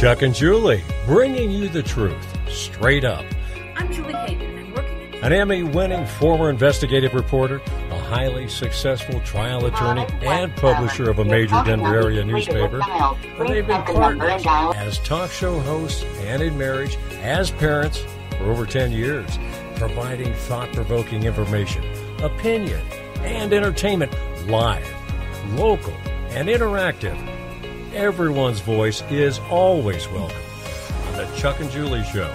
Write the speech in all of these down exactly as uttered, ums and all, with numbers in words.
Chuck and Julie, bringing you the truth, straight up. I'm Julie Hayden, and I'm working at... An Emmy-winning former investigative reporter, a highly successful trial attorney, and publisher of a major Denver area newspaper. And they've been partners as talk show hosts and in marriage, as parents, for over ten years, providing thought-provoking information, opinion, and entertainment live, local, and interactive. Everyone's voice is always welcome on the Chuck and Julie Show.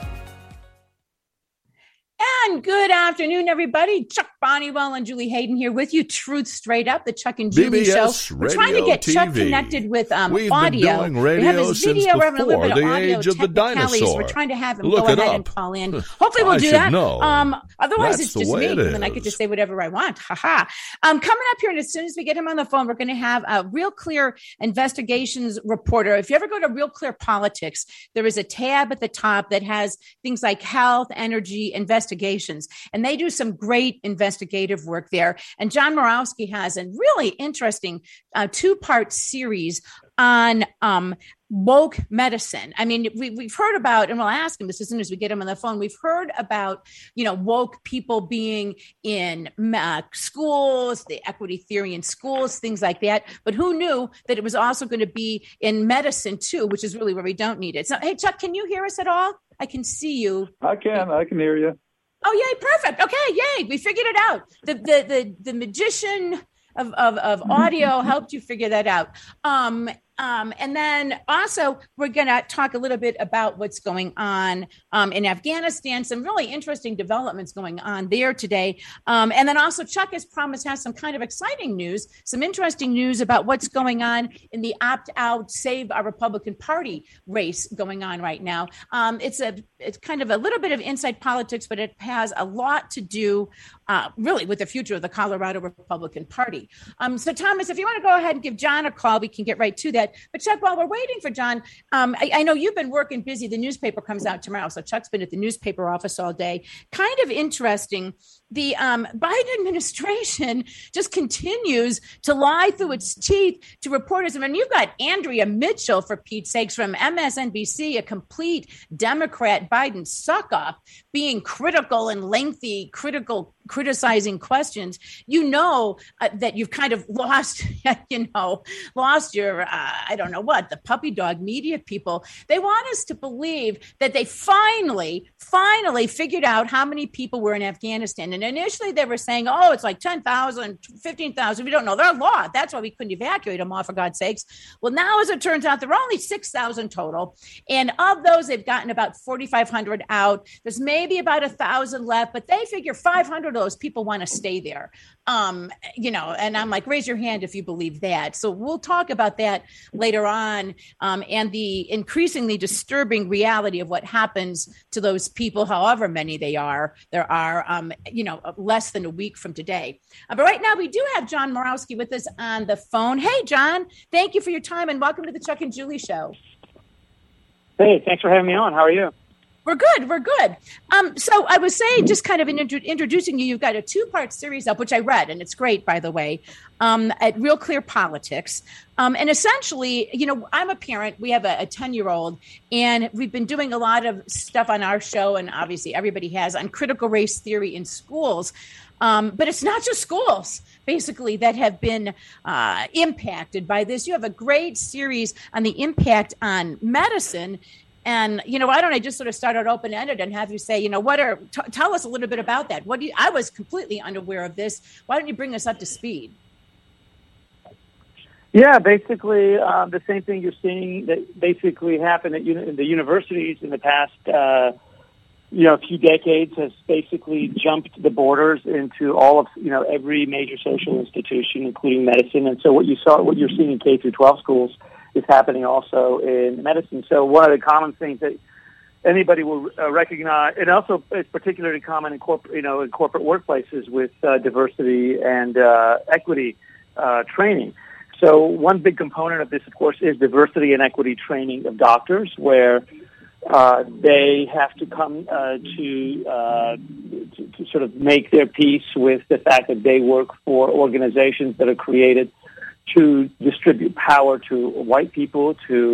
And good afternoon, everybody. Chuck Bonniwell and Julie Hayden here with you. Truth Straight Up, the Chuck and Julie B B S Show. We're trying to get T V. Chuck connected with um, We've audio. been doing radio we have his video. since We're having a little before bit of the audio age of the technicalities. dinosaur. We're trying to have him Look go it ahead up. and call in. Hopefully, we'll I do should that. know. Um, otherwise, That's it's the just way me, it and then I is. get to say whatever I want. Ha ha. Um, coming up here, and as soon as we get him on the phone, we're going to have a Real Clear investigations reporter. If you ever go to Real Clear Politics, there is a tab at the top that has things like health, energy, investigations, and they do some great investigative work there. And John Morawski has a really interesting uh, two-part series on um, woke medicine. I mean, we, we've heard about, and we'll ask him this as soon as we get him on the phone, we've heard about, you know, woke people being in uh, schools, the equity theory in schools, things like that. But who knew that it was also going to be in medicine too, which is really where we don't need it. So, hey, Chuck, can you hear us at all? I can see you. I can. I can hear you. Oh, yay. Perfect. Okay. Yay. We figured it out. The, the, the, the magician of, of, of audio helped you figure that out. Um, Um, and then also, we're going to talk a little bit about what's going on um, in Afghanistan, some really interesting developments going on there today. Um, and then also, Chuck, as promised, has some kind of exciting news, some interesting news about what's going on in the opt-out Save Our Republican Party race going on right now. Um, it's a it's kind of a little bit of inside politics, but it has a lot to do uh, really with the future of the Colorado Republican Party. Um, so, Thomas, if you want to go ahead and give John a call, we can get right to that. But Chuck, while we're waiting for John, um, I, I know you've been working busy. The newspaper comes out tomorrow. So Chuck's been at the newspaper office all day. Kind of interesting. The um, Biden administration just continues to lie through its teeth to reporters. I mean, you've got Andrea Mitchell, for Pete's sakes, from M S N B C, a complete Democrat Biden suck-up, being critical and lengthy, critical, criticizing questions. You know uh, that you've kind of lost, you know, lost your, uh, I don't know what, the puppy dog media people. They want us to believe that they finally, finally figured out how many people were in Afghanistan. And initially they were saying, oh, it's like ten thousand, fifteen thousand. We don't know. They're a lot. That's why we couldn't evacuate them all, for God's sakes. Well, now, as it turns out, there are only six thousand total. And of those, they've gotten about forty-five hundred out. There's maybe about one thousand left, but they figure five hundred of those people want to stay there. Um, you know, and I'm like, raise your hand if you believe that. So we'll talk about that later on, um, and the increasingly disturbing reality of what happens to those people, however many they are. There are, um, you know, less than a week from today. Uh, but right now, we do have John Morawski with us on the phone. Hey, John, thank you for your time, and welcome to the Chuck and Julie Show. Hey, thanks for having me on. How are you? We're good. We're good. Um, so I was saying, just kind of in intro- introducing you, you've got a two-part series up, which I read, and it's great, by the way, um, at Real Clear Politics. Um, and essentially, you know, I'm a parent. We have a ten-year-old, and we've been doing a lot of stuff on our show, and obviously everybody has, on critical race theory in schools. Um, but it's not just schools, basically, that have been uh, impacted by this. You have a great series on the impact on medicine. And, you know, why don't I just sort of start out open-ended and have you say, you know, what are, t- tell us a little bit about that. What do you, I was completely unaware of this. Why don't you bring us up to speed? Yeah, basically uh, the same thing you're seeing that basically happened at uni- the universities in the past, uh, you know, few decades has basically jumped the borders into all of, you know, every major social institution, including medicine. And so what you saw, what you're seeing in K through twelve schools is happening also in medicine. So one of the common things that anybody will uh, recognize, and also it's particularly common in corporate, you know, in corporate workplaces with uh, diversity and uh, equity uh, training. So one big component of this, of course, is diversity and equity training of doctors, where uh, they have to come uh, to, uh, to to sort of make their peace with the fact that they work for organizations that are created to distribute power to white people, to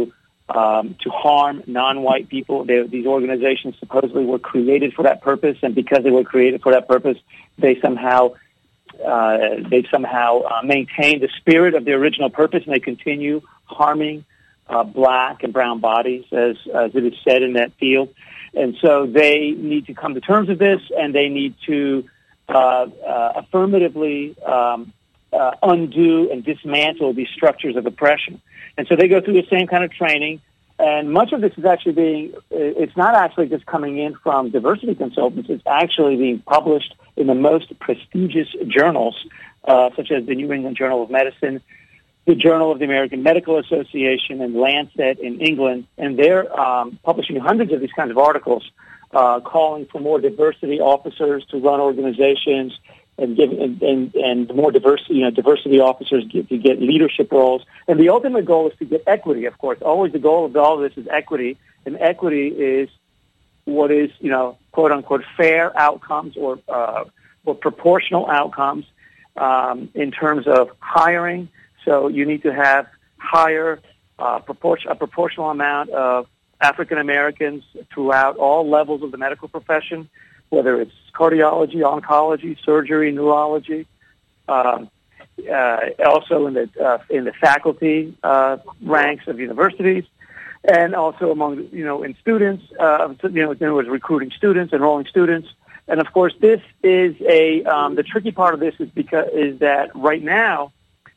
um, to harm non-white people. They, these organizations supposedly were created for that purpose, and because they were created for that purpose, they somehow uh, they somehow uh, maintain the spirit of the original purpose, and they continue harming uh, black and brown bodies, as as it is said in that field. And so they need to come to terms with this, and they need to uh, uh, affirmatively um, uh, undo and dismantle these structures of oppression. And so they go through the same kind of training, and much of this is actually being, it's not actually just coming in from diversity consultants, it's actually being published in the most prestigious journals, uh, such as the New England Journal of Medicine, the Journal of the American Medical Association, and Lancet in England, and they're um, publishing hundreds of these kinds of articles uh, calling for more diversity officers to run organizations, and give and, and, and more diversity, you know, diversity officers get, to get leadership roles. And the ultimate goal is to get equity, of course. Always the goal of all of this is equity, and equity is what is, you know, quote unquote, fair outcomes or uh, or proportional outcomes um, in terms of hiring. So you need to have higher uh, proportion, a proportional amount of African Americans throughout all levels of the medical profession, whether it's cardiology, oncology, surgery, neurology, um, uh, also in the uh, in the faculty uh, ranks of universities, and also among you know in students, uh, you know, in other words, recruiting students, enrolling students, and of course, this is a um, the tricky part of this is because is that right now.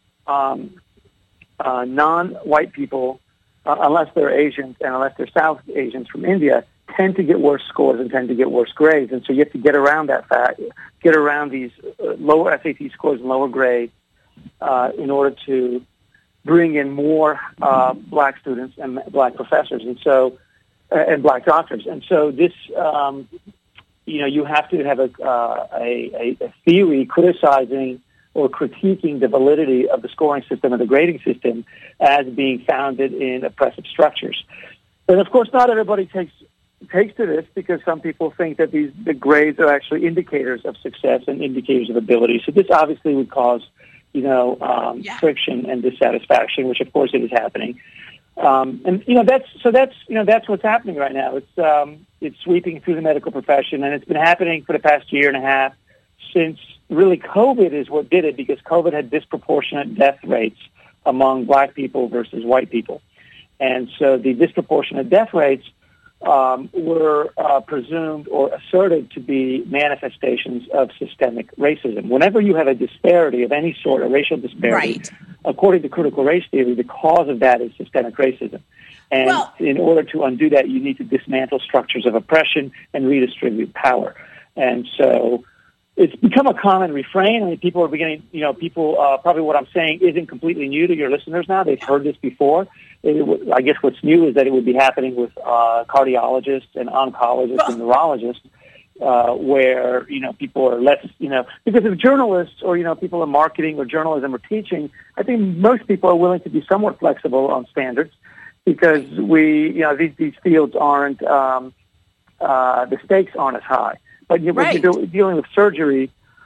Um, uh, non-white people, uh, unless they're Asians and unless they're South Asians from India, tend to get worse scores and tend to get worse grades. And so you have to get around that fact, get around these uh, lower S A T scores and lower grades uh, in order to bring in more uh, black students and black professors, and so uh, and black doctors. And so this, um, you know, you have to have a, uh, a, a theory criticizing or critiquing the validity of the scoring system and the grading system as being founded in oppressive structures. And of course, not everybody takes takes to this, because some people think that these the grades are actually indicators of success and indicators of ability. So this obviously would cause, you know, um, yeah. friction and dissatisfaction, which of course it is happening. Um, and you know that's so that's you know that's what's happening right now. It's um, it's sweeping through the medical profession, and it's been happening for the past year and a half since. Really, COVID is what did it, because COVID had disproportionate death rates among black people versus white people. And so the disproportionate death rates um, were uh, presumed or asserted to be manifestations of systemic racism. Whenever you have a disparity of any sort, a racial disparity, right. according to critical race theory, the cause of that is systemic racism. And well, in order to undo that, you need to dismantle structures of oppression and redistribute power. And so it's become a common refrain. I mean, people are beginning, you know, people, uh, probably what I'm saying isn't completely new to your listeners now. They've heard this before. It, I guess what's new is that it would be happening with uh, cardiologists and oncologists and neurologists, uh, where, you know, people are less, you know, because if journalists or, you know, people in marketing or journalism or teaching, I think most people are willing to be somewhat flexible on standards, because we, you know, these, these fields aren't, um, uh, the stakes aren't as high. But when right. you're dealing with surgery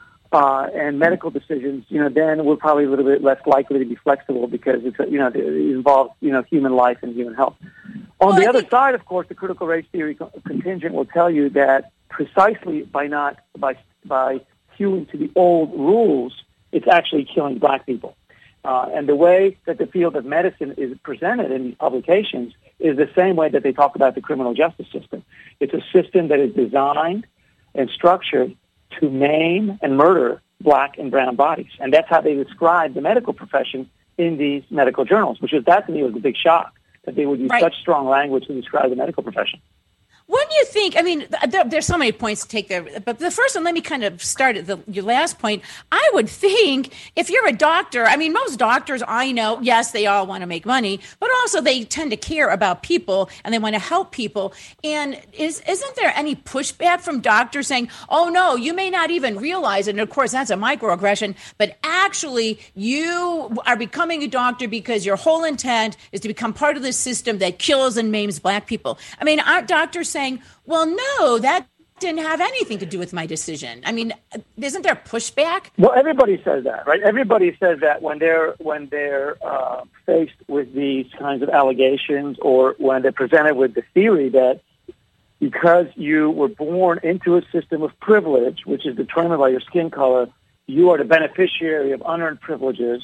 uh, and medical decisions, you know, then we're probably a little bit less likely to be flexible, because it's, you know, it involves, you know, human life and human health. On well, the I other think- side, of course, the critical race theory contingent will tell you that precisely by not by by hewing to the old rules, it's actually killing black people. Uh, and the way that the field of medicine is presented in these publications is the same way that they talk about the criminal justice system. It's a system that is designed and structured to maim and murder black and brown bodies. And that's how they describe the medical profession in these medical journals, which is, that to me was a big shock, that they would use right. such strong language to describe the medical profession. Wouldn't you think, I mean, there, there's so many points to take there, but the first one, let me kind of start at the, your last point. I would think if you're a doctor, I mean, most doctors I know, yes, they all want to make money, but also they tend to care about people and they want to help people. And is, isn't there any pushback from doctors saying, oh, no, you may not even realize it, and of course, that's a microaggression, but actually you are becoming a doctor because your whole intent is to become part of this system that kills and maims black people. I mean, aren't doctors saying, well, no, that didn't have anything to do with my decision. I mean, isn't there pushback? Well, everybody says that, right? Everybody says that when they're when they're uh, faced with these kinds of allegations, or when they're presented with the theory that because you were born into a system of privilege, which is determined by your skin color, you are the beneficiary of unearned privileges,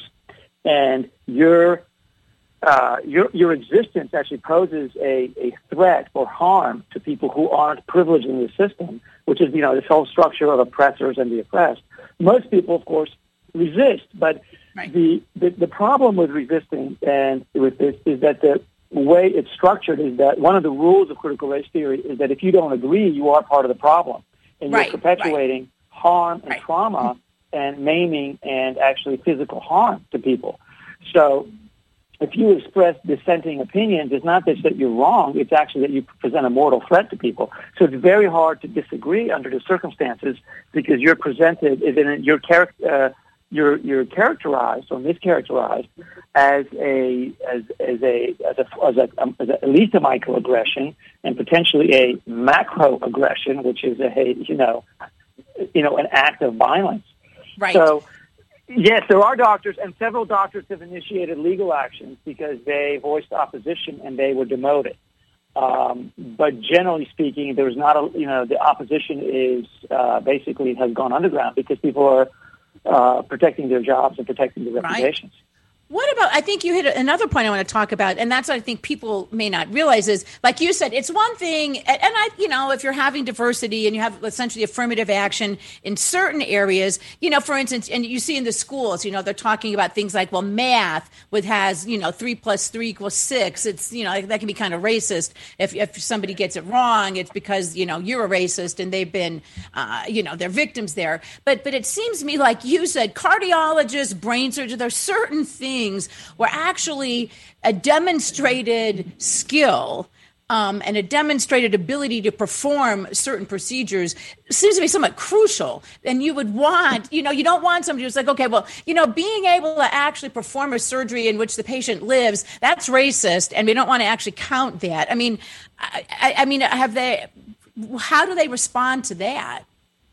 and your uh, your your existence actually poses a, a threat or harm to people who aren't privileged in the system, which is, you know, this whole structure of oppressors and the oppressed. Most people, of course, resist, but right. the, the the problem with resisting and with this is that the way it's structured is that one of the rules of critical race theory is that if you don't agree, you are part of the problem, and right. you're perpetuating right. harm and right. trauma and maiming and actually physical harm to people. So if you express dissenting opinions, it's not just that you're wrong, it's actually that you present a mortal threat to people. So it's very hard to disagree under the circumstances because you're presented, you're, char- uh, you're, you're characterized or mischaracterized as a, as, as a, as a, as a, um, as a, at least a microaggression and potentially a macroaggression, which is a, you know, you know, an act of violence. Right. So, yes, there are doctors, and several doctors have initiated legal actions because they voiced opposition and they were demoted. Um, but generally speaking, there's not a, you know, the opposition is uh, basically has gone underground because people are uh, protecting their jobs and protecting their reputations. Right. What about, I think you hit another point I want to talk about, and that's what I think people may not realize is, like you said, it's one thing, and I, you know, if you're having diversity and you have essentially affirmative action in certain areas, you know, for instance, and you see in the schools, you know, they're talking about things like, well, math with has, you know, three plus three equals six. It's, you know, that can be kind of racist. If, if somebody gets it wrong, it's because, you know, you're a racist and they've been, uh, you know, they're victims there. But, but it seems to me, like you said, cardiologists, brain surgeons, there's certain things where actually a demonstrated skill um, and a demonstrated ability to perform certain procedures seems to be somewhat crucial. And you would want, you know, you don't want somebody who's like, okay, well, you know, being able to actually perform a surgery in which the patient lives, that's racist, and we don't want to actually count that. I mean, I, I, I mean, have they? How do they respond to that?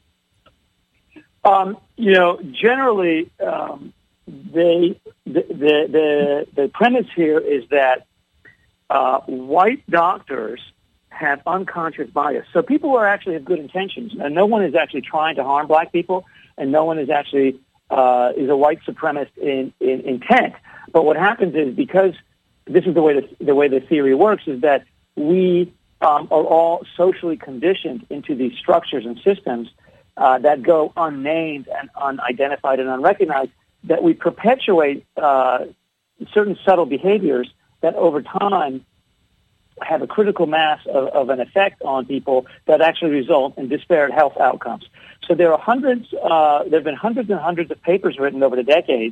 Um, you know, generally. Um, They, the, the, the, the premise here is that uh, white doctors have unconscious bias. So people are actually have good intentions, and no one is actually trying to harm black people, and no one is actually uh, is a white supremacist in, in intent. But what happens is, because this is the way the, the way the theory works, is that we um, are all socially conditioned into these structures and systems uh, that go unnamed and unidentified and unrecognized, that we perpetuate uh, certain subtle behaviors that over time have a critical mass of, of an effect on people that actually result in disparate health outcomes. So there are hundreds, uh, there have been hundreds and hundreds of papers written over the decades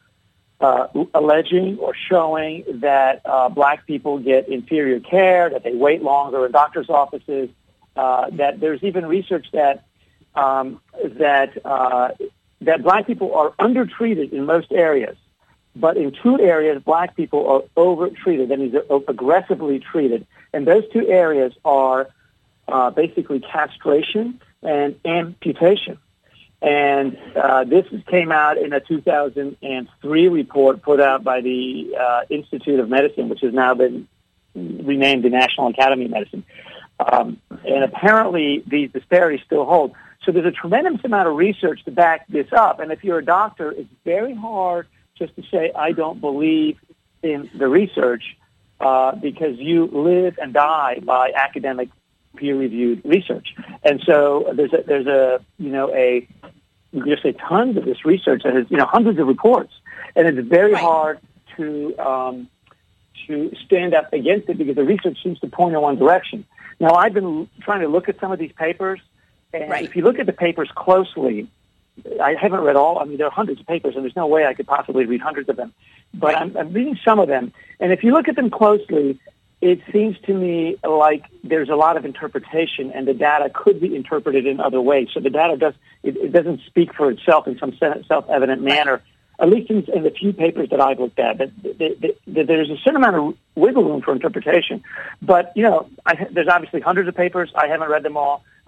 uh, alleging or showing that uh, black people get inferior care, that they wait longer in doctor's offices, uh, that there's even research that um, that uh, that black people are undertreated in most areas, but in two areas, black people are overtreated, that means they're aggressively treated. And those two areas are uh, basically castration and amputation. And uh, this came out in a two thousand three report put out by the uh, Institute of Medicine, which has now been renamed the National Academy of Medicine. Um, and apparently these disparities still hold. So there's a tremendous amount of research to back this up. And if you're a doctor, it's very hard just to say, I don't believe in the research, uh, because you live and die by academic peer-reviewed research. And so there's a, there's a, you know, a, you can just say tons of this research that has, you know, hundreds of reports. And it's very right. hard to, um, to stand up against it because the research seems to point in one direction. Now, I've been trying to look at some of these papers. And right. if you look at the papers closely, I haven't read all. I mean, there are hundreds of papers, and there's no way I could possibly read hundreds of them. But right. I'm, I'm reading some of them. And if you look at them closely, it seems to me like there's a lot of interpretation, and the data could be interpreted in other ways. So the data does it, it doesn't speak for itself in some self-evident manner, right. at least in, in the few papers that I've looked at. But the, the, the, there's a certain amount of wiggle room for interpretation. But, you know, I, there's obviously hundreds of papers. I haven't read them all.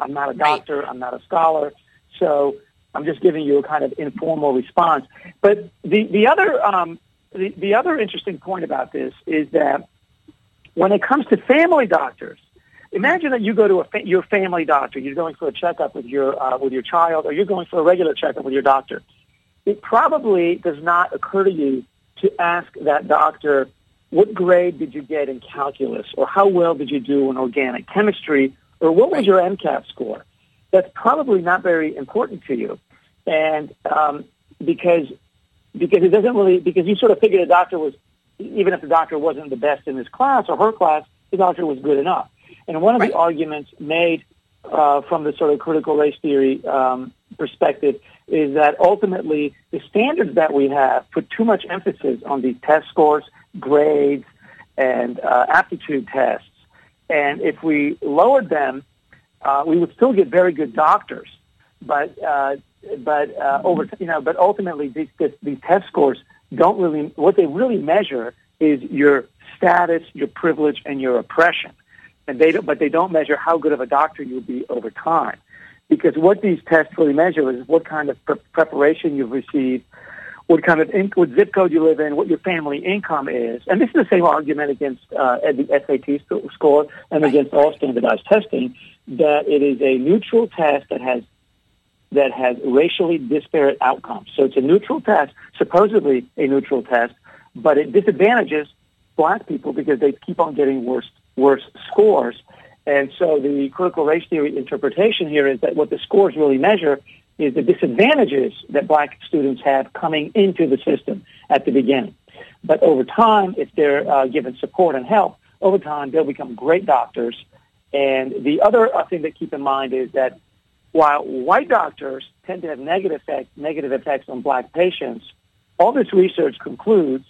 I'm not a doctor. Right. I'm not a scholar. So I'm just giving you a kind of informal response. But the, the other um, the, the other interesting point about this is that when it comes to family doctors, imagine that you go to a fa- your family doctor. You're going for a checkup with your uh, with your child, or you're going for a regular checkup with your doctor. It probably does not occur to you to ask that doctor, what grade did you get in calculus, or how well did you do in organic chemistry, or what was your MCAT score? That's probably not very important to you, and um, because because it doesn't really because you sort of figure the doctor was, even if the doctor wasn't the best in his class or her class, the doctor was good enough. And one of right. the arguments made uh, from the sort of critical race theory um, perspective is that ultimately the standards that we have put too much emphasis on these test scores, grades, and uh, aptitude tests. And if we lowered them, uh, we would still get very good doctors. But uh, but uh, over you know, but ultimately these these test scores don't really, what they really measure is your status, your privilege, and your oppression. And they don't, but they don't measure how good of a doctor you'll be over time. Because what these tests really measure is what kind of pre- preparation you've received, what kind of in, what zip code you live in, what your family income is. And this is the same argument against uh, the S A T score and against all standardized testing, that it is a neutral test that has that has racially disparate outcomes. So it's a neutral test, supposedly a neutral test, but it disadvantages black people because they keep on getting worse worse scores. And so the critical race theory interpretation here is that what the scores really measure is the disadvantages that black students have coming into the system at the beginning. But over time, if they're uh, given support and help, over time they'll become great doctors. And the other uh, thing to keep in mind is that while white doctors tend to have negative effects, negative effects on black patients, all this research concludes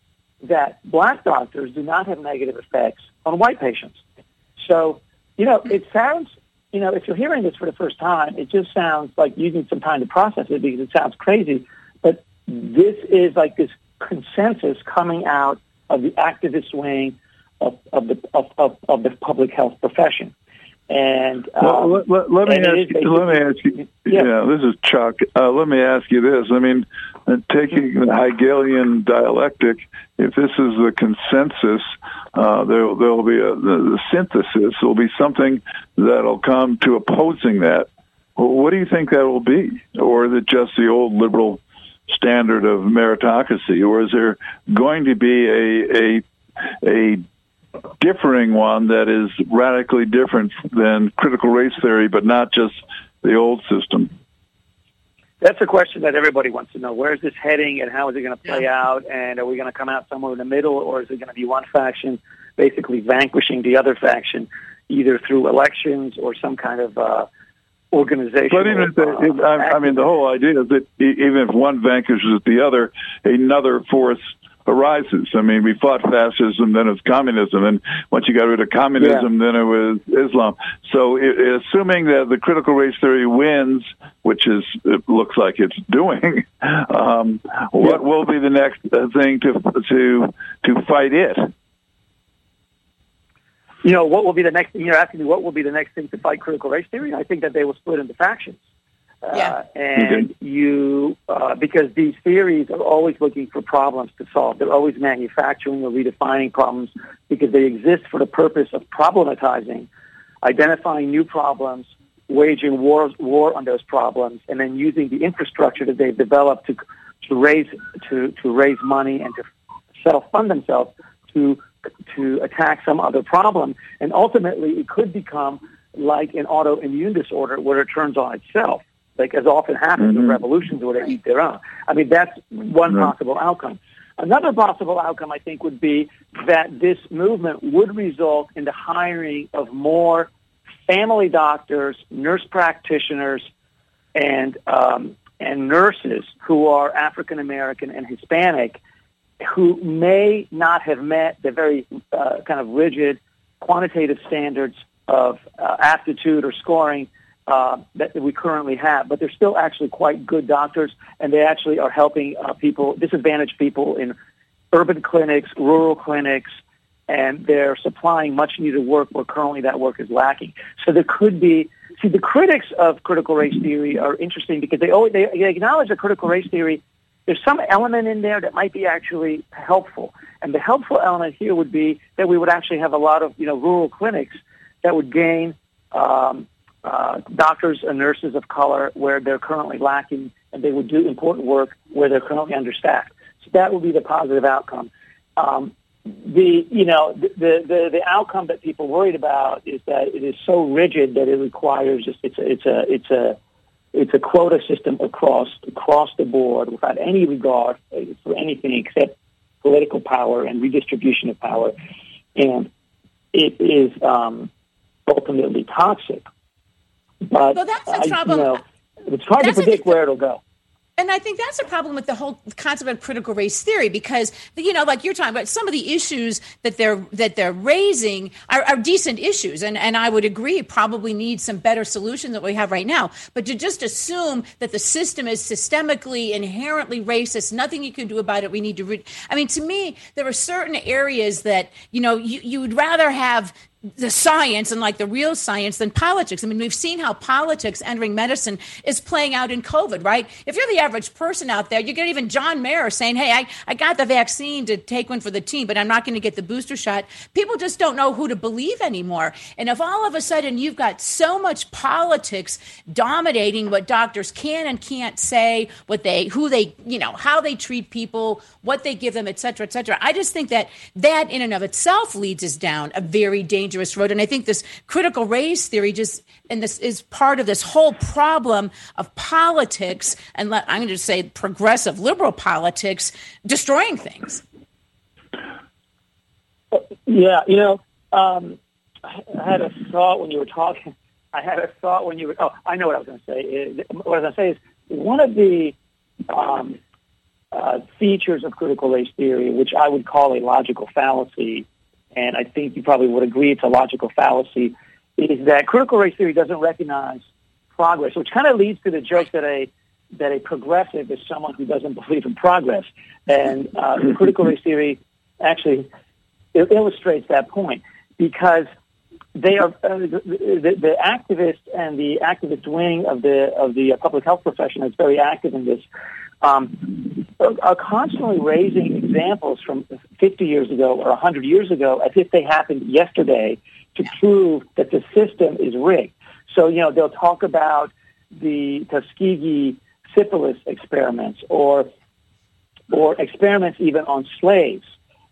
that black doctors do not have negative effects on white patients. So, you know, it sounds, you know, if you're hearing this for the first time, it just sounds like you need some time to process it because it sounds crazy. But this is like this consensus coming out of the activist wing of, of the of, of, of the public health profession. And um, well, let, let, let me ask you. Let me ask you. Yeah, yeah this is Chuck. Uh, let me ask you this. I mean, uh, taking the Hegelian dialectic, if this is the consensus, uh, there there will be a the, the synthesis. There will be something that'll come to opposing that. Well, what do you think that will be, or is it just the old liberal standard of meritocracy, or is there going to be a a a differing one that is radically different than critical race theory, but not just the old system? That's a question that everybody wants to know. Where is this heading, and how is it going to play yeah. out? And are we going to come out somewhere in the middle, or is it going to be one faction basically vanquishing the other faction, either through elections or some kind of uh, organization? But even if, uh, if I, I mean, the whole idea is that even if one vanquishes the other, another force arises. I mean, we fought fascism, then it was communism, and once you got rid of communism, yeah. then it was Islam. So it, assuming that the critical race theory wins, which is it looks like it's doing, um, what yeah. will be the next thing to to to fight it? You know, what will be the next, you're asking me what will be the next thing to fight critical race theory? I think that they will split into factions. Yeah. Uh, and mm-hmm. you, uh, because these theories are always looking for problems to solve. They're always manufacturing or redefining problems because they exist for the purpose of problematizing, identifying new problems, waging war, war on those problems, and then using the infrastructure that they've developed to to raise to, to raise money and to self-fund themselves to to attack some other problem. And ultimately, it could become like an autoimmune disorder where it turns on itself, like as often happens mm-hmm. in revolutions where they eat their own. I mean, that's one mm-hmm. possible outcome. Another possible outcome, I think, would be that this movement would result in the hiring of more family doctors, nurse practitioners, and um, and nurses who are African American and Hispanic, who may not have met the very uh, kind of rigid quantitative standards of uh, aptitude or scoring uh, that we currently have, but they're still actually quite good doctors, and they actually are helping uh, people, disadvantaged people in urban clinics, rural clinics, and they're supplying much-needed work where currently that work is lacking. So there could be, see, the critics of critical race theory are interesting because they always, they, they acknowledge that critical race theory, there's some element in there that might be actually helpful. And the helpful element here would be that we would actually have a lot of, you know, rural clinics that would gain um, uh, doctors and nurses of color where they're currently lacking, and they would do important work where they're currently understaffed. So that would be the positive outcome. Um, the, you know, the, the, the outcome that people worried about is that it is so rigid that it requires just, it's a, it's a, it's a, it's a quota system across, across the board without any regard for anything except political power and redistribution of power. And it is, um, ultimately toxic. But, well, that's uh, the problem. You know, it's hard that's to predict where it'll go. And I think that's a problem with the whole concept of critical race theory, because, you know, like you're talking about, some of the issues that they're that they're raising are, are decent issues. And, and I would agree, probably need some better solutions than we have right now. But to just assume that the system is systemically, inherently racist, nothing you can do about it, we need to re- I mean, to me, there are certain areas that, you know, you, you would rather have the science and like the real science than politics. I mean, we've seen how politics entering medicine is playing out in COVID, right? If you're the average person out there, you get even John Mayer saying, hey, I, I got the vaccine to take one for the team, but I'm not going to get the booster shot. People just don't know who to believe anymore. And if all of a sudden you've got so much politics dominating what doctors can and can't say, what they, who they, you know, how they treat people, what they give them, et cetera, et cetera. I just think that that in and of itself leads us down a very dangerous road. And I think this critical race theory just, and this is part of this whole problem of politics, and let, I'm going to say progressive liberal politics, destroying things. Yeah, you know, um, I had a thought when you were talking. I had a thought when you were, oh, I know what I was going to say. What I was going to say is one of the um, uh, features of critical race theory, which I would call a logical fallacy, and I think you probably would agree it's a logical fallacy, is that critical race theory doesn't recognize progress, which kind of leads to the joke that a that a progressive is someone who doesn't believe in progress. And uh, critical race theory actually it illustrates that point, because they are uh, the, the, the activists and the activist wing of the of the public health profession that's very active in this um, are constantly raising examples from fifty years ago or one hundred years ago as if they happened yesterday to prove that the system is rigged. So, you know, they'll talk about the Tuskegee syphilis experiments, or or experiments even on slaves,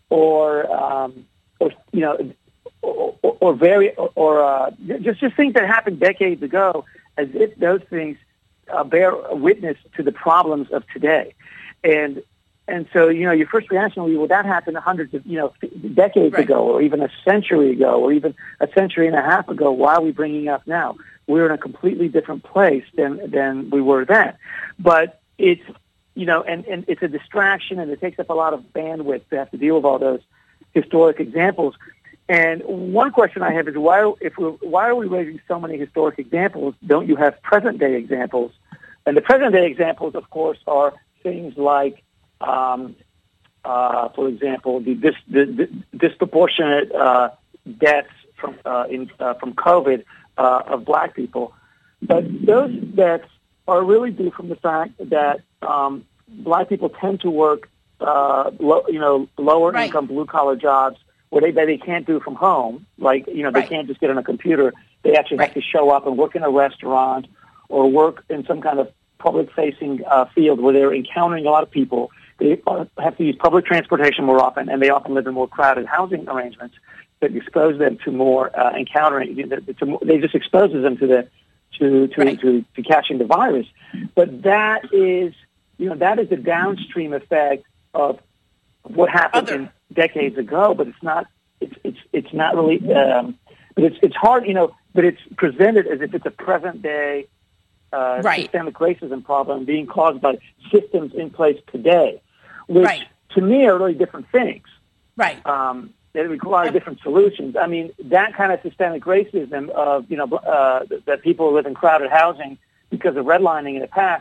or um, or you know, or, or, or very or uh, just just things that happened decades ago, as if those things uh, bear witness to the problems of today. And and so, you know, your first reaction will be, well, that happened hundreds of, you know, decades right. ago, or even a century ago, or even a century and a half ago. Why are we bringing it up now? We're in a completely different place than than we were then. But it's, you know, and, and it's a distraction, and it takes up a lot of bandwidth to have to deal with all those historic examples. And one question I have is, why, if we're, why are we raising so many historic examples? Don't you have present-day examples? And the present-day examples, of course, are things like, um, uh, for example, the, dis, the, the disproportionate uh, deaths from uh, in, uh, from COVID uh, of black people. But those deaths are really due from the fact that um, black people tend to work, uh, low, you know, lower right. income blue collar jobs where they they can't do from home. Like, you know, they right. can't just get on a computer. They actually right. have to show up and work in a restaurant or work in some kind of public facing uh, field where they're encountering a lot of people. They have to use public transportation more often, and they often live in more crowded housing arrangements that expose them to more uh, encountering. To more, they just exposes them to the to to, right. to to catching the virus. But that is, you know, that is the downstream effect of what happened Other. in decades ago. But it's not. It's it's it's not really. Um, but it's it's hard, you know. But it's presented as if it's a present day uh, right. systemic racism problem being caused by systems in place today, which right. to me are really different things. Right. Um, they require different solutions. I mean, that kind of systemic racism of, you know, uh, that people live in crowded housing because of redlining in the past,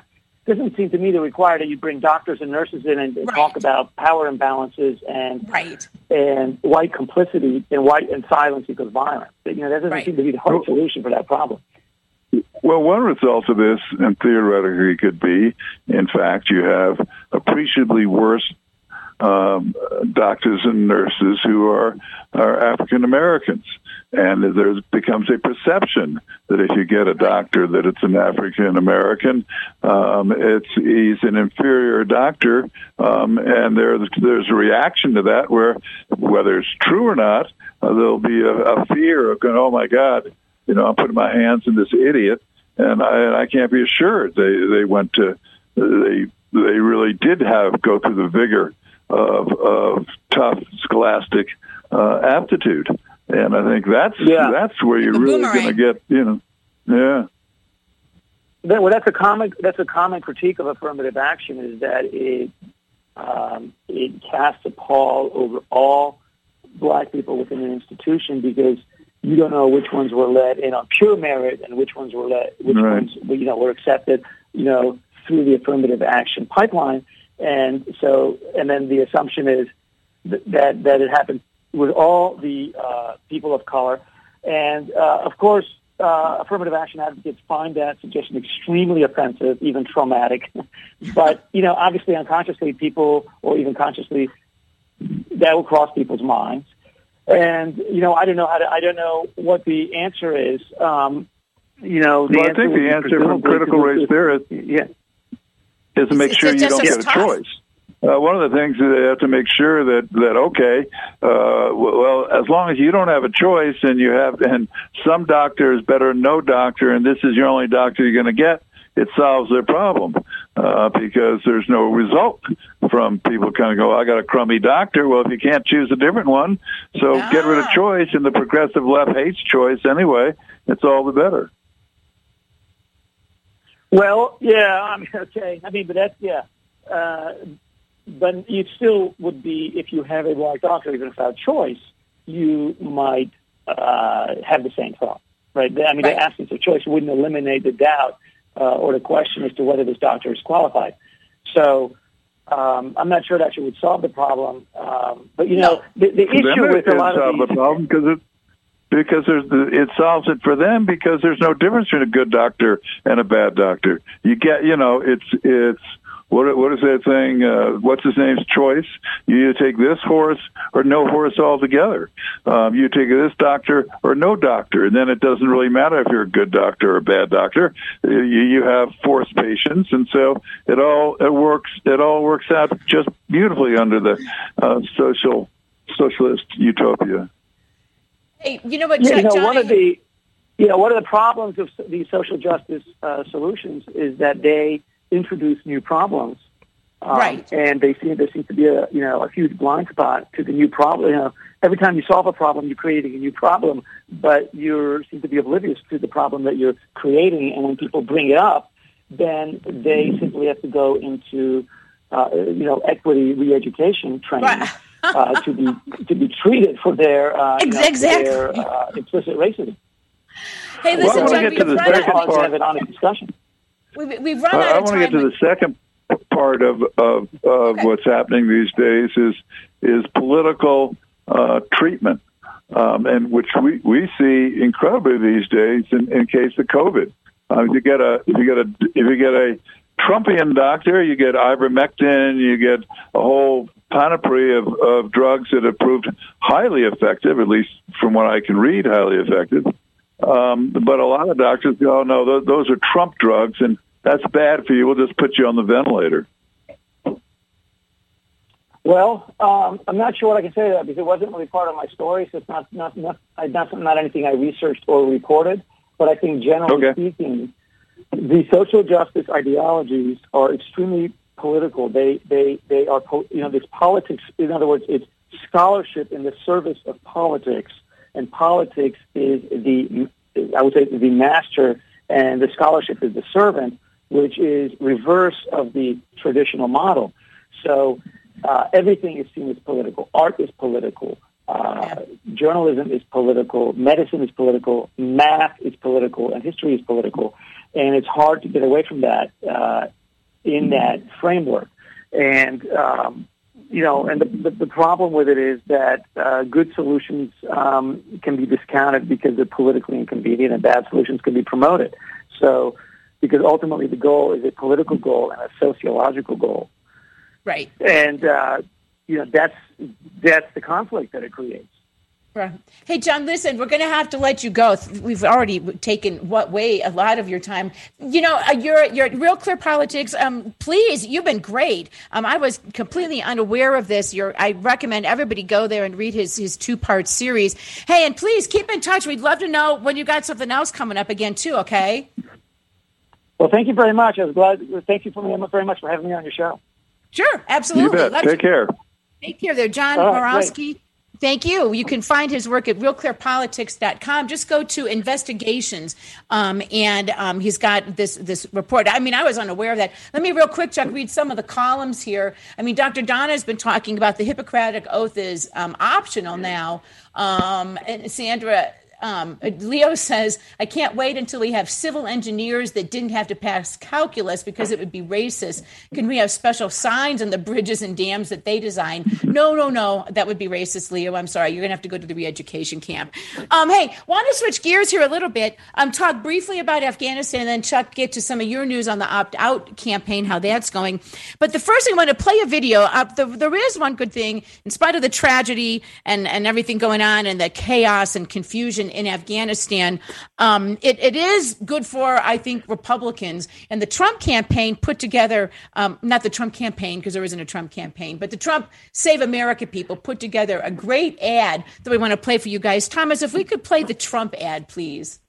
doesn't seem to me to require that you bring doctors and nurses in and, and right. talk about power imbalances and right. and white complicity and white and silence equals violence. You know, that doesn't right. seem to be the whole solution for that problem. Well, one result of this, and theoretically could be, in fact, you have appreciably worse um, doctors and nurses who are, are African Americans. And there becomes a perception that if you get a doctor that it's an African American, um, it's he's an inferior doctor, um, and there's there's a reaction to that where, whether it's true or not, uh, there'll be a, a fear of going, oh my God, you know, I'm putting my hands in this idiot, and I, and I can't be assured they they went to they they really did have go through the vigor of of tough scholastic uh, aptitude. And I think that's yeah. that's where you're really going to get, you know, yeah. That, well, that's a common that's a common critique of affirmative action is that it um, it casts a pall over all black people within an institution because you don't know which ones were let in on pure merit and which ones were let which right. ones you know were accepted, you know, through the affirmative action pipeline, and so and then the assumption is th- that that it happened with all the uh, people of color. And, uh, of course, uh, affirmative action advocates find that suggestion extremely offensive, even traumatic. But, you know, obviously unconsciously people, or even consciously, that will cross people's minds. And, you know, I don't know how to, I don't know what the answer is. Um, you know, the well, answer I think the answer from critical race theory yeah. is to make sure you don't get a choice. Uh, one of the things is they have to make sure that, that okay, uh, well, as long as you don't have a choice and you have, and some doctor is better than no doctor, and this is your only doctor you're going to get, it solves their problem uh, because there's no result from people kind of go, I got a crummy doctor. Well, if you can't choose a different one, so ah. get rid of choice, and the progressive left hates choice anyway. It's all the better. Well, yeah, I mean, okay. I mean, but that's, yeah. Uh, But you still would be, if you have a black doctor, even without choice, you might uh, have the same thought, right? I mean, right. the absence of choice wouldn't eliminate the doubt uh, or the question as to whether this doctor is qualified. So um, I'm not sure that actually would solve the problem. Um, but, you know, the, the issue with a lot of these... the problem because it, because there's the, it solves it for them because there's no difference between a good doctor and a bad doctor. You get, you know, it's it's... What what is that thing? Uh, what's his name's choice? You either take this horse or no horse altogether. Um, you take this doctor or no doctor, and then it doesn't really matter if you're a good doctor or a bad doctor. You, you have forced patients, and so it all it works. It all works out just beautifully under the uh, social socialist utopia. Hey, you know what? Yeah, you know, Johnny, one of the you know one of the problems of these social justice uh, solutions is that they introduce new problems, um, right? And they seem there seems to be a you know a huge blind spot to the new problem. You know, every time you solve a problem, you're creating a new problem, but you seem to be oblivious to the problem that you're creating. And when people bring it up, then they simply have to go into uh, you know equity re-education training right. uh, to be to be treated for their uh, you know, exactly. for their uh, implicit racism. Hey, listen, well, John, we get to the second part. To have an honest discussion. We've, we've run uh, out of I want to get to the second part of of, of okay. what's happening these days is is political uh, treatment, um, and which we, we see incredibly these days in, in case of COVID. Uh, you get a if you get a if you get a Trumpian doctor, you get ivermectin, you get a whole panoply of, of drugs that have proved highly effective, at least from what I can read, highly effective. Um, but a lot of doctors go, oh, no, those, those are Trump drugs, and that's bad for you. We'll just put you on the ventilator. Well, um, I'm not sure what I can say to that because it wasn't really part of my story, so it's not not not, not, not anything I researched or reported. But I think generally okay. speaking, the social justice ideologies are extremely political. They they they are you know this politics. In other words, it's scholarship in the service of politics, and politics is the I would say the master, and the scholarship is the servant, which is reverse of the traditional model. So uh, everything is seen as political. Art is political. Uh, journalism is political. Medicine is political. Math is political, and history is political. And it's hard to get away from that uh, in that framework. And, um, you know, and the, the, the problem with it is that uh, good solutions um, can be discounted because they're politically inconvenient, and bad solutions can be promoted. So, because ultimately the goal is a political goal and a sociological goal. Right. And, uh, you know, that's that's the conflict that it creates. Right. Hey, John, listen, we're going to have to let you go. We've already taken what way a lot of your time. You know, uh, you're you're at Real Clear Politics. Um, please, you've been great. Um, I was completely unaware of this. You're, I recommend everybody go there and read his his two part series. Hey, and please keep in touch. We'd love to know when you got something else coming up again too. Okay. Well, thank you very much. I was glad. Thank you for me very much for having me on your show. Sure, absolutely. You bet. Take care. Take care there, John All right, Murawski. great. Thank you. You can find his work at real clear politics dot com. Just go to investigations, um, and um, he's got this this report. I mean, I was unaware of that. Let me real quick, Chuck, read some of the columns here. I mean, Doctor Donna has been talking about the Hippocratic Oath is um, optional now. Um, and Sandra... Um, Leo says, I can't wait until we have civil engineers that didn't have to pass calculus because it would be racist. Can we have special signs on the bridges and dams that they design? No, no, no. That would be racist, Leo. I'm sorry. You're going to have to go to the re-education camp. Um, hey, want to switch gears here a little bit. Um, talk briefly about Afghanistan, and then, Chuck, get to some of your news on the opt-out campaign, how that's going. But the first thing, I want to play a video. Uh, the, there is one good thing, in spite of the tragedy and, and everything going on and the chaos and confusion in Afghanistan, um, it, it is good for, I think, Republicans. And the Trump campaign put together, um, not the Trump campaign, because there isn't a Trump campaign, but the Trump Save America people put together a great ad that we want to play for you guys. Thomas, if we could play the Trump ad, please.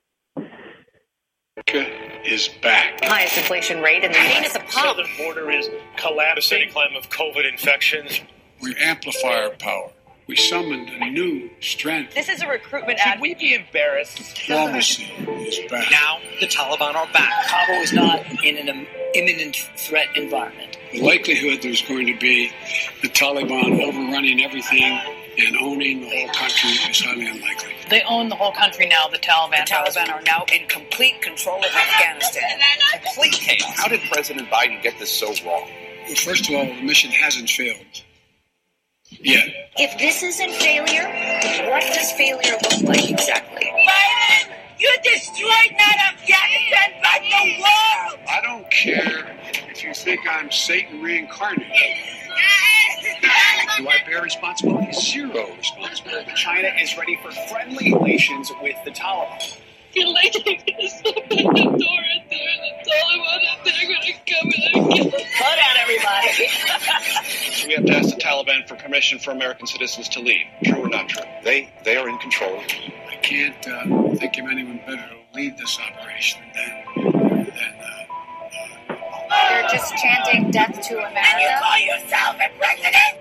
Is back. Highest inflation rate in the U S. The southern border is collapsing. A climb of COVID infections. We amplify our power. We summoned a new strength. This is a recruitment Should ad. we be embarrassed? Diplomacy is back. Now the Taliban are back. Kabul is not in an imminent threat environment. The likelihood there's going to be the Taliban overrunning everything and owning the whole country is highly unlikely. They own the whole country now, the Taliban. The Taliban are now in complete control of Afghanistan. Complete chaos. How did President Biden get this so wrong? Well, first of all, the mission hasn't failed yet. If this isn't failure, what does failure look like exactly? Biden, you destroyed not Afghanistan, but the world! I don't care if you think I'm Satan reincarnated. Do I bear responsibility? Zero responsibility. China is ready for friendly relations with the Taliban. You're like, they're going to open the door and there, the Taliban, and they're going to come in and kill us. Slow down, everybody. We have to ask the Taliban for permission for American citizens to leave. True or not true? They they are in control. I can't uh, think of anyone better to lead this operation than, than uh, uh, They're just chanting death to America. And you call yourself a president?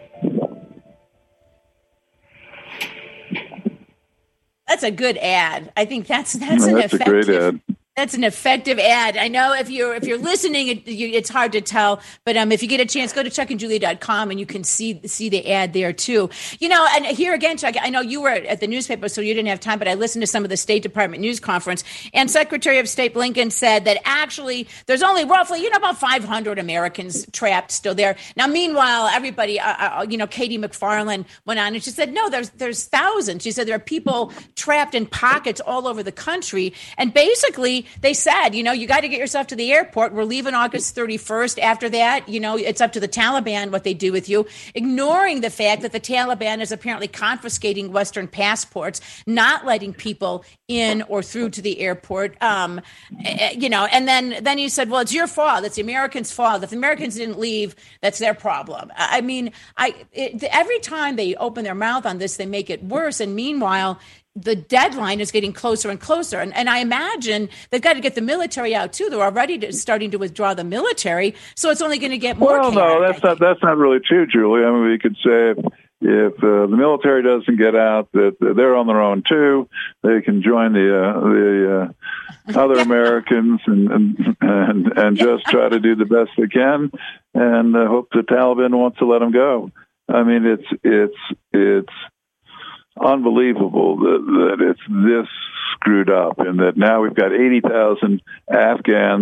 That's a good ad. I think that's that's an That's a effective. great ad. That's an effective ad. I know if you're if you're listening, it, you, it's hard to tell. But um, if you get a chance, go to chuck and julia dot com and you can see see the ad there too. You know, and here again, Chuck, I know you were at the newspaper, so you didn't have time. But I listened to some of the State Department news conference, and Secretary of State Blinken said that actually there's only roughly you know about five hundred Americans trapped still there. Now, meanwhile, everybody, uh, uh, you know, Katie McFarland went on and she said, no, there's there's thousands. She said there are people trapped in pockets all over the country, and basically. They said, you know, you got to get yourself to the airport. We're leaving August thirty-first. After that, you know, it's up to the Taliban what they do with you, ignoring the fact that the Taliban is apparently confiscating Western passports, not letting people in or through to the airport. Um, you know, and then then you said, well, it's your fault. It's the Americans' fault. If the Americans didn't leave, that's their problem. I mean, I it, every time they open their mouth on this, they make it worse. And meanwhile, the deadline is getting closer and closer. And, and I imagine they've got to get the military out, too. They're already to, starting to withdraw the military. So it's only going to get more Well, chaotic, no, that's not that's not really true, Julie. I mean, we could say if, if uh, the military doesn't get out, that they're on their own, too. They can join the uh, the uh, other Americans and, and, and, and just try to do the best they can and uh, hope the Taliban wants to let them go. I mean, it's it's it's... unbelievable that, that it's this screwed up and that now we've got eighty thousand Afghans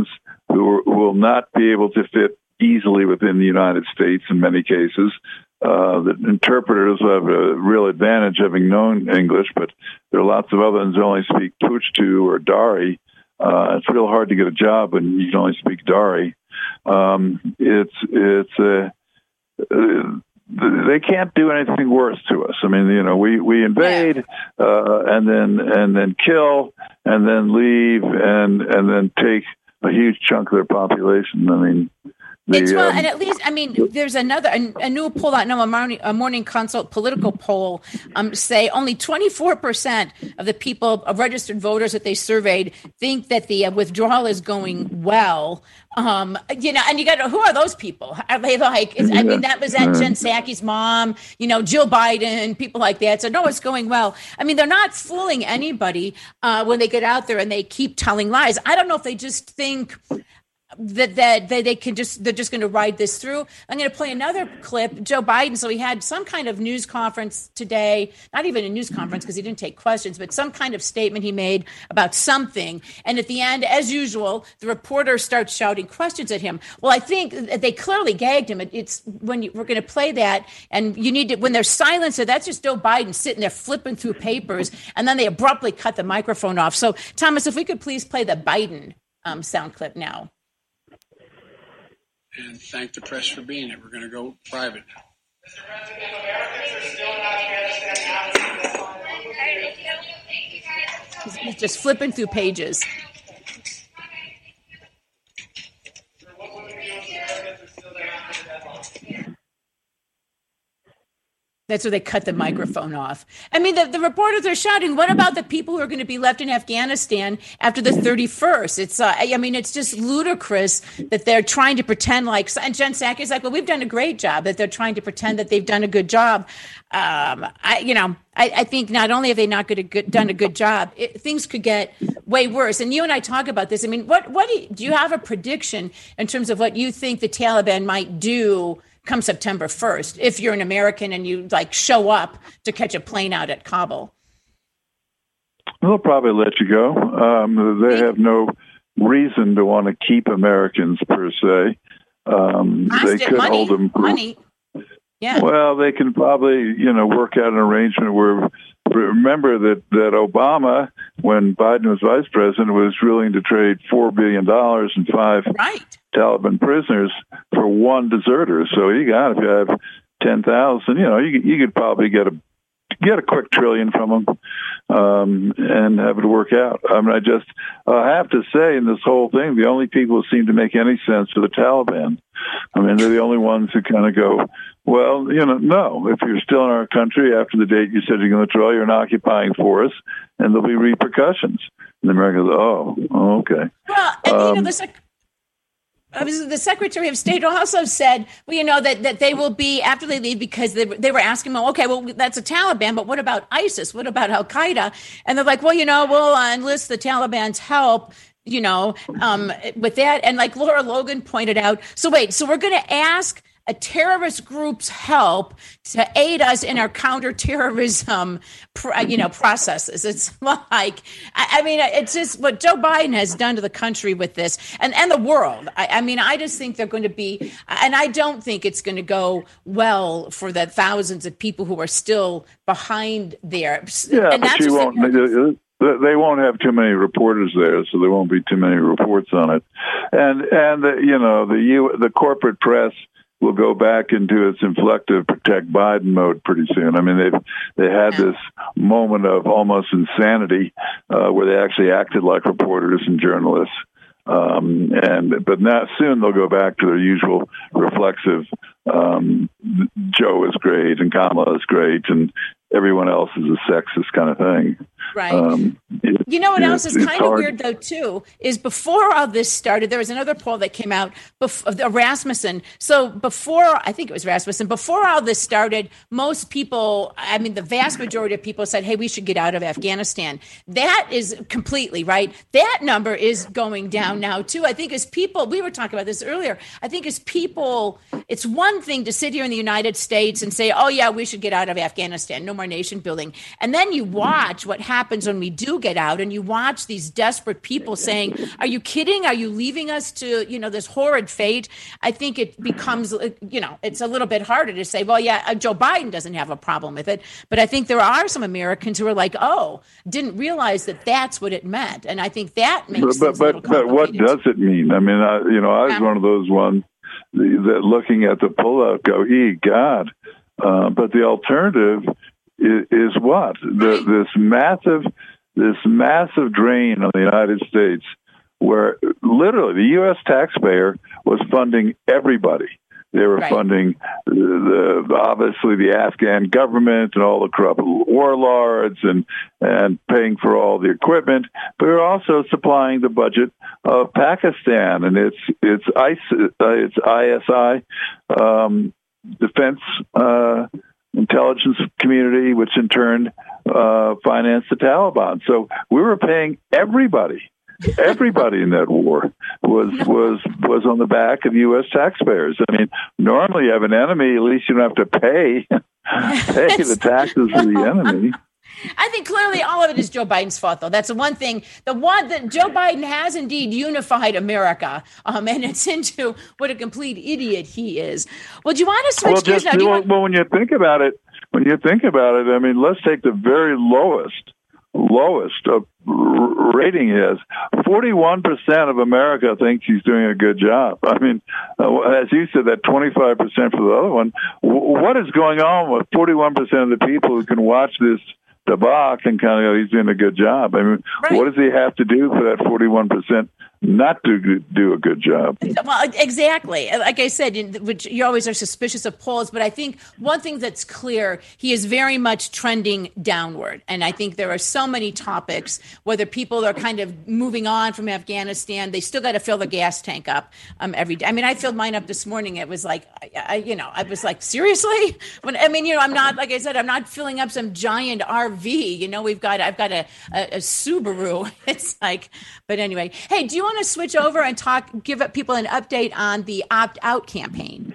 who will not be able to fit easily within the United States in many cases. Uh, the interpreters have a real advantage having known English, but there are lots of others who only speak Pushtu or Dari. Uh, it's real hard to get a job when you can only speak Dari. Um, it's it's uh, uh, they can't do anything worse to us. I mean, you know, we we invade uh, and then and then kill and then leave and and then take a huge chunk of their population. I mean. The, it's well, um, and at least, I mean, there's another, a, a new poll out now, a morning, a morning consult political poll, um, say only twenty-four percent of the people, of registered voters that they surveyed, think that the uh, withdrawal is going well. Um, you know, and you got to, who are those people? Are they like, is, I mean, that was at Jen Psaki's mom, you know, Jill Biden, people like that. So no, it's going well. I mean, they're not fooling anybody uh, when they get out there and they keep telling lies. I don't know if they just think that that they, they can just they're just going to ride this through. I'm going to play another clip. Joe Biden, so he had some kind of news conference today, not even a news conference because he didn't take questions, but some kind of statement he made about something. And at the end, as usual, the reporter starts shouting questions at him. Well, I think they clearly gagged him. It, it's when you, we're going to play that, and you need to, when there's silence, so that's just Joe Biden sitting there flipping through papers, and then they abruptly cut the microphone off. So, Thomas, if we could please play the Biden um, sound clip now. And thank the press for being here. We're going to go private now. He's just flipping through pages. That's where they cut the microphone off. I mean, the, the reporters are shouting, what about the people who are going to be left in Afghanistan after the thirty-first? It's, uh, I mean, it's just ludicrous that they're trying to pretend like, and Jen Psaki is like, well, we've done a great job, that they're trying to pretend that they've done a good job. Um, I, you know, I, I think not only have they not good, good, done a good job, it, things could get way worse. And you and I talk about this. I mean, what, what do you, do you have a prediction in terms of what you think the Taliban might do come September first, if you're an American and you like show up to catch a plane out at Kabul? They'll probably let you go. Um, they have no reason to want to keep Americans per se. Um, they could money, hold them. For, money. Yeah. Well, they can probably, you know, work out an arrangement where. Remember that, that Obama, when Biden was vice president, was willing to trade four billion dollars and five right. Taliban prisoners for one deserter. So you got, if you have ten thousand, you know, you, you could probably get a get a quick trillion from them um, and have it work out. I mean, I just I have to say in this whole thing, the only people who seem to make any sense are the Taliban. I mean, they're the only ones who kind of go, well, you know, no, if you're still in our country after the date you said you're going to withdraw, you're an occupying force, and there'll be repercussions. And the Americans, oh, oh okay. Well, and, um, you know, the, sec- the Secretary of State also said, well, you know, that, that they will be, after they leave, because they, they were asking, well, okay, well, that's a Taliban, but what about ISIS? What about Al-Qaeda? And they're like, well, you know, we'll uh, enlist the Taliban's help, you know, um, with that. And like Laura Logan pointed out, so wait, so we're going to ask a terrorist group's help to aid us in our counterterrorism, you know, processes. It's like, I mean, it's just what Joe Biden has done to the country with this and, and the world. I, I mean, I just think they're going to be, and I don't think it's going to go well for the thousands of people who are still behind there. Yeah, and but you won't. The, They won't have too many reporters there, so there won't be too many reports on it. And and the, you know the U, the corporate press will go back into its inflective protect Biden mode pretty soon. I mean, they they had this moment of almost insanity uh, where they actually acted like reporters and journalists. Um, and but now soon they'll go back to their usual reflexive. Um, Joe is great and Kamala is great and everyone else is a sexist kind of thing. Right. Um, it, you know what else is kind of hard. weird, though, too, is before all this started, there was another poll that came out of Rasmussen. So before, I think it was Rasmussen, before all this started, most people, I mean, the vast majority of people said, hey, we should get out of Afghanistan. That is completely right. That number is going down now, too. I think as people, we were talking about this earlier, I think as people, it's one thing to sit here in the United States and say, oh, yeah, we should get out of Afghanistan, no more nation building. And then you watch what happens when we do get out. out and you watch these desperate people saying, are you kidding? Are you leaving us to, you know, this horrid fate? I think it becomes, you know, it's a little bit harder to say, well, yeah, Joe Biden doesn't have a problem with it. But I think there are some Americans who are like, oh, didn't realize that that's what it meant. And I think that makes But, but, but what does it mean? I mean, I, you know, I was yeah. one of those ones that looking at the pullout go, e God. Uh, but the alternative is, is what? The, this massive, this massive drain on the United States where literally the U S taxpayer was funding everybody. They were right. funding the, the obviously the Afghan government and all the corrupt warlords and and paying for all the equipment, but they were also supplying the budget of Pakistan and its its I S, uh, its I S I um, defense uh, intelligence community, which in turn uh, financed the Taliban. So we were paying everybody. Everybody in that war was was was on the back of U S taxpayers. I mean, normally you have an enemy, at least you don't have to pay pay the taxes of the enemy. I think clearly all of it is Joe Biden's fault, though. That's the one thing. The one that Joe Biden has indeed unified America, um, and it's into what a complete idiot he is. Well, do you want to switch well, gears just, now? Do you well, want- well, when you think about it, when you think about it, I mean, let's take the very lowest. lowest uh, rating is forty-one percent of America thinks he's doing a good job. I mean, uh, as you said, that twenty-five percent for the other one. W- what is going on with forty-one percent of the people who can watch this debacle and kind of go, he's doing a good job? I mean, right. What does he have to do for that forty-one percent not to do a good job? Well, exactly. Like I said, which you always are suspicious of polls, but I think one thing that's clear, he is very much trending downward. And I think there are so many topics, whether people are kind of moving on from Afghanistan, they still got to fill the gas tank up um, every day. I mean, I filled mine up this morning. It was like, I, I, you know, I was like, seriously? When, I mean, you know, I'm not, like I said, I'm not filling up some giant R V. You know, we've got, I've got a, a, a Subaru. It's like, but anyway, hey, do you want to switch over and talk, give people an update on the opt-out campaign?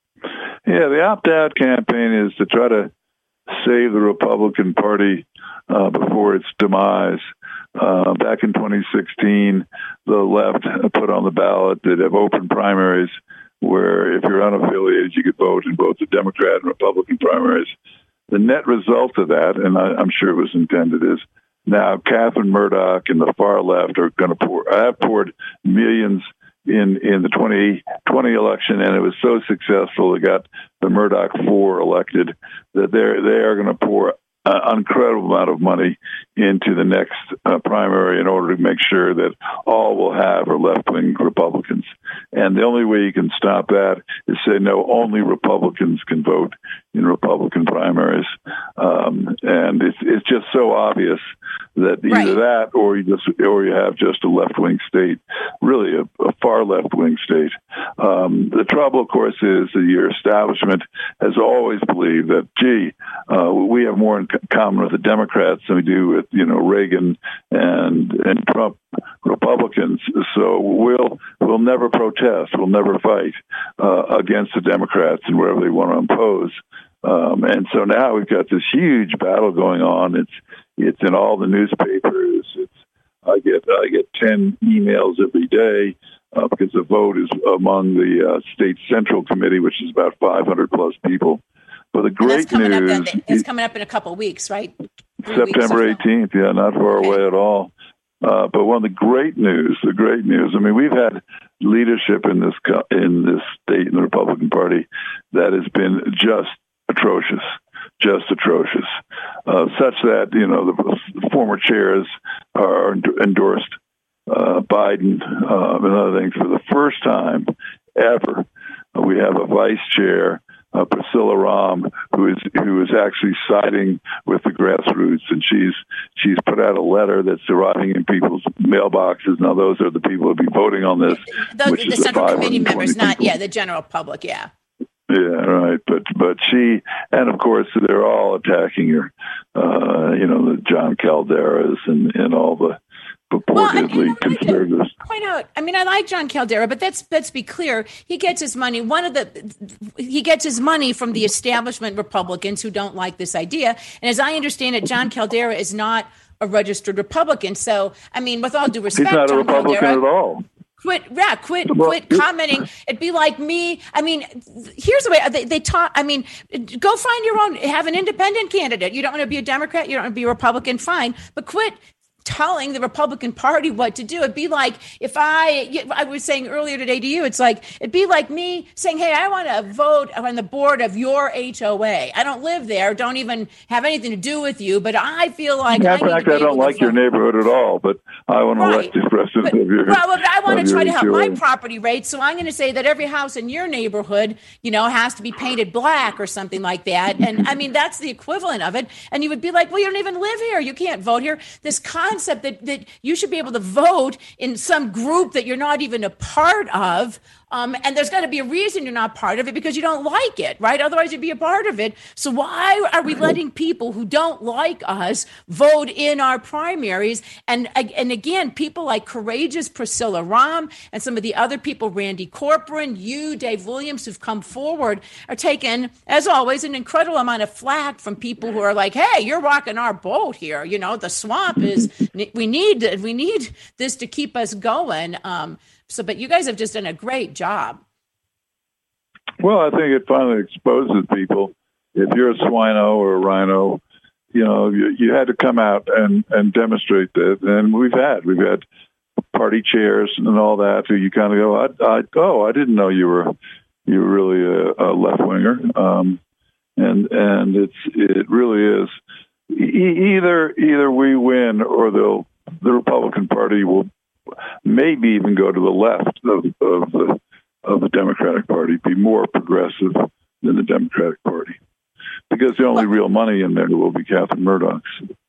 Yeah, the opt-out campaign is to try to save the Republican Party uh, before its demise. Uh, back in twenty sixteen, the left put on the ballot that have open primaries where if you're unaffiliated, you could vote in both the Democrat and Republican primaries. The net result of that, and I, I'm sure it was intended, is now Catherine Murdoch and the far left are going to pour, have poured millions in, in the twenty twenty election, and it was so successful it got the Murdoch Four elected that they're they are going to pour an incredible amount of money into the next uh, primary in order to make sure that all will have are left-wing Republicans. And the only way you can stop that is say, no, only Republicans can vote in Republican primaries. Um, and it's it's just so obvious that either right. that or you just or you have just a left-wing state, really a, a far left-wing state. Um, the trouble, of course, is that your establishment has always believed that, gee, uh, we have more in common with the Democrats than we do with, you know, Reagan and and Trump Republicans. So we'll we'll never protest, we'll never fight uh, against the Democrats and wherever they want to impose. Um, and so now we've got this huge battle going on. It's it's in all the newspapers. It's I get I get ten emails every day uh, because the vote is among the uh, state central committee, which is about five hundred plus people. But the great coming news up, it's coming up in a couple of weeks, right? Three September eighteenth. Yeah, not far okay. away at all. Uh, but one of the great news, the great news. I mean, we've had leadership in this co- in this state in the Republican Party that has been just atrocious, just atrocious, uh, such that, you know, the, the former chairs are endorsed uh, Biden uh, and other things. For the first time ever, uh, we have a vice chair, uh, Priscilla Rahm, who is who is actually siding with the grassroots, and she's she's put out a letter that's arriving in people's mailboxes. Now, those are the people who will be voting on this. Those, the Central Committee members, not people. yeah, the general public, yeah. Yeah, right. But but she, and of course, they're all attacking her. Uh, you know, the John Calderas and, and all the purportedly well, I mean, conservatives. Point out, I mean, I like John Caldera, but let's let's be clear. He gets his money. One of the he gets his money from the establishment Republicans who don't like this idea. And as I understand it, John Caldera is not a registered Republican. So, I mean, with all due respect, he's not a Tom Republican Caldera, at all. Quit, yeah, quit, Well, quit commenting. It'd be like me. I mean, here's the way they, they talk. I mean, go find your own, have an independent candidate. You don't want to be a Democrat. You don't want to be a Republican. Fine. But quit telling the Republican Party what to do. It'd be like if I, I was saying earlier today to you, it's like, it'd be like me saying, hey, I want to vote on the board of your H O A. I don't live there, don't even have anything to do with you, but I feel like yeah, I in fact, I don't like your neighborhood at all, but I want right. to elect the president but, of your Well, well I want to try to help H O A. my property rates, so I'm going to say that every house in your neighborhood, you know, has to be painted black or something like that. And I mean, that's the equivalent of it. And you would be like, well, you don't even live here. You can't vote here. This concept that, that you should be able to vote in some group that you're not even a part of. Um, and there's got to be a reason you're not part of it because you don't like it, right? Otherwise, you'd be a part of it. So why are we letting people who don't like us vote in our primaries? And, and again, people like courageous Priscilla Rahm and some of the other people, Randy Corporon, you, Dave Williams, who've come forward, are taking, as always, an incredible amount of flack from people who are like, hey, you're rocking our boat here. You know, the swamp is, we need, we need this to keep us going. Um, So, but you guys have just done a great job. Well, I think it finally exposes people. If you're a swino or a rhino, you know, you, you had to come out and, and demonstrate that. And we've had, we've had party chairs and all that. So you kind of go, I, I, oh, I didn't know you were, you were really a, a left winger. Um, and, and it's, it really is e- either, either we win or they'll, the Republican Party will maybe even go to the left of, of the of the Democratic Party, be more progressive than the Democratic Party, because the only real money in there will be Catherine Murdoch's.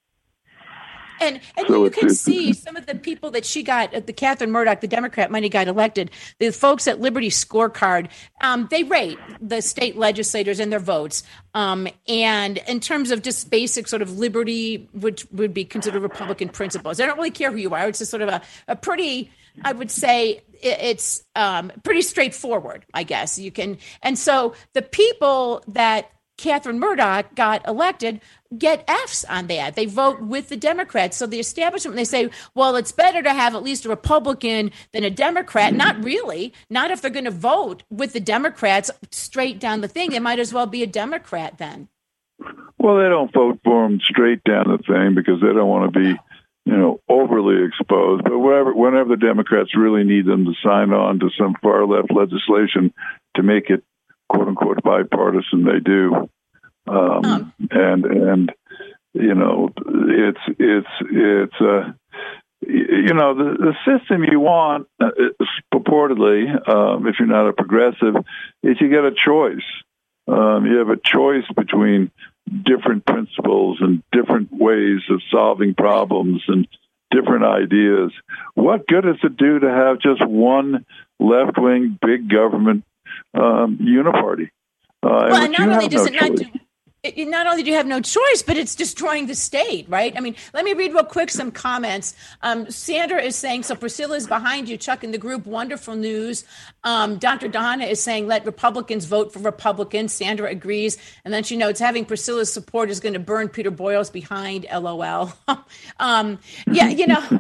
And and so you can see some of the people that she got, the Catherine Murdoch, the Democrat money got elected, the folks at Liberty Scorecard, um, they rate the state legislators and their votes. Um, and in terms of just basic sort of liberty, which would be considered Republican principles, they don't really care who you are. It's just sort of a, a pretty, I would say, it's um, pretty straightforward, I guess you can. And so the people that Catherine Murdoch got elected get F's on that. They vote with the Democrats. So the establishment, they say, well, it's better to have at least a Republican than a Democrat. Not really. Not if they're going to vote with the Democrats straight down the thing. They might as well be a Democrat then. Well, they don't vote for them straight down the thing because they don't want to be, you know, overly exposed. But whenever, whenever the Democrats really need them to sign on to some far left legislation to make it quote unquote bipartisan, they do. Um, um. And, and, you know, it's, it's, it's, uh, you know, the, the system you want, uh, purportedly, um, if you're not a progressive, is you get a choice. Um, you have a choice between different principles and different ways of solving problems and different ideas. What good does it do to have just one left-wing big government um, uniparty? Uh, well, and not only does no it not do, it, not only do you have no choice, but it's destroying the state, right? I mean, let me read real quick some comments. Um, Sandra is saying, so Priscilla is behind you, Chuck, in the group. Wonderful news. Um, Doctor Donna is saying, let Republicans vote for Republicans. Sandra agrees. And then she notes, having Priscilla's support is going to burn Peter Boyles behind, LOL. um, yeah, you know.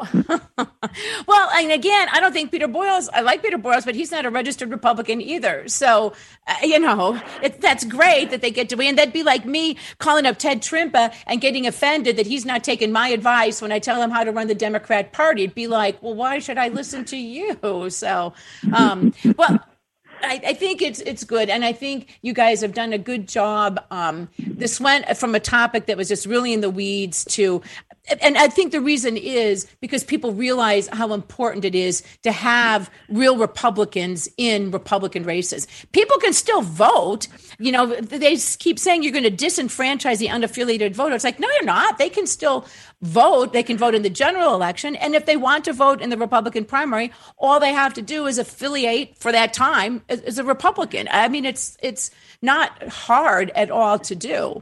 Well, and again, I don't think Peter Boyles, I like Peter Boyles, but he's not a registered Republican either. So, uh, you know, it, that's great that they get to win. That'd be like me calling up Ted Trimpa and getting offended that he's not taking my advice when I tell him how to run the Democrat Party. It'd be like, well, why should I listen to you? So, um, well, I, I think it's it's good. And I think you guys have done a good job. Um, this went from a topic that was just really in the weeds to, and I think the reason is because people realize how important it is to have real Republicans in Republican races. People can still vote. You know, they keep saying you're going to disenfranchise the unaffiliated voter. It's like, no, you're not. They can still vote. They can vote in the general election. And if they want to vote in the Republican primary, all they have to do is affiliate for that time as, as a Republican. I mean, it's it's not hard at all to do.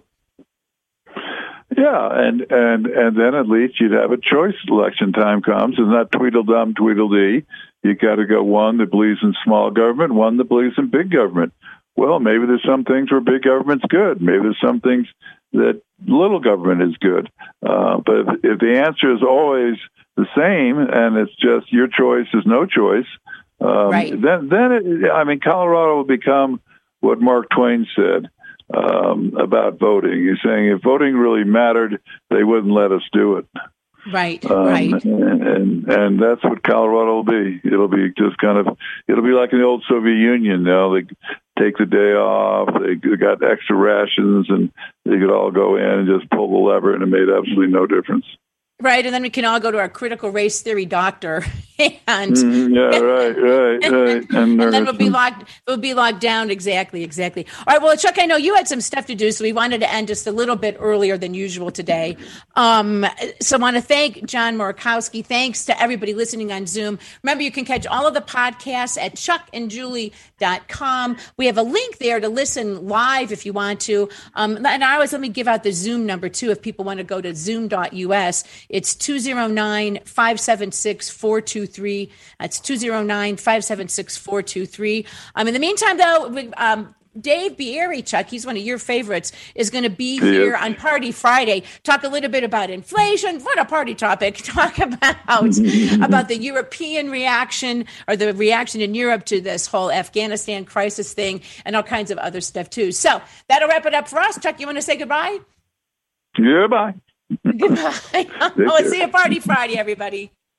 Yeah, and, and, and then at least you'd have a choice. Election time comes, and not Tweedledum, Tweedledee. You got to go one that believes in small government, one that believes in big government. Well, maybe there's some things where big government's good. Maybe there's some things that little government is good. Uh, but if, if the answer is always the same and it's just your choice is no choice, um, right. then, then it, I mean, Colorado will become what Mark Twain said um, about voting. He's saying if voting really mattered, they wouldn't let us do it. Right, um, right. And, and and that's what Colorado will be. It'll be just kind of, it'll be like in the old Soviet Union. You know, they take the day off, they got extra rations, and they could all go in and just pull the lever, and it made absolutely no difference. Right, and then we can all go to our critical race theory doctor, and mm, yeah, right, right, right, and, and then we'll be locked. We'll be locked down. Exactly, exactly. All right. Well, Chuck, I know you had some stuff to do, so we wanted to end just a little bit earlier than usual today. Um, so I want to thank John Murakowski. Thanks to everybody listening on Zoom. Remember, you can catch all of the podcasts at chuck and julie dot com. We have a link there to listen live if you want to. Um, and I always let me give out the Zoom number too if people want to go to zoom dot U S. It's two oh nine, five seven six, four two three. That's two oh nine, five seven six, four two three. Um, in the meantime, though, um, Dave Bieri, Chuck, he's one of your favorites, is going to be here on Party Friday. Talk a little bit about inflation. What a party topic. Talk about about the European reaction or the reaction in Europe to this whole Afghanistan crisis thing and all kinds of other stuff, too. So that'll wrap it up for us. Chuck, you want to say goodbye? Goodbye. Goodbye. I'll see you Party Friday, everybody.